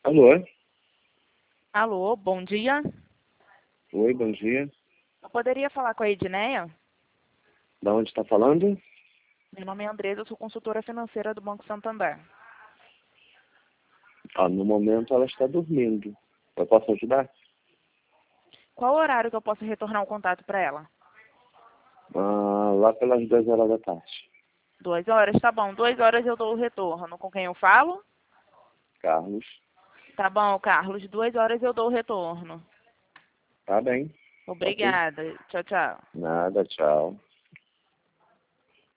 Alô? Alô, bom dia. Oi, bom dia. Eu poderia falar com a Edneia? Da onde está falando? Meu nome é Andresa, eu sou consultora financeira do Banco Santander. No momento ela está dormindo. Eu posso ajudar? Qual o horário que eu posso retornar o contato para ela? Lá pelas 2 horas da tarde. 2 horas, tá bom. 2 horas eu dou o retorno. Com quem eu falo? Carlos. Tá bom, Carlos. 2 horas eu dou o retorno. Tá bem. Ok. Obrigada. Tchau, tchau. Nada, tchau.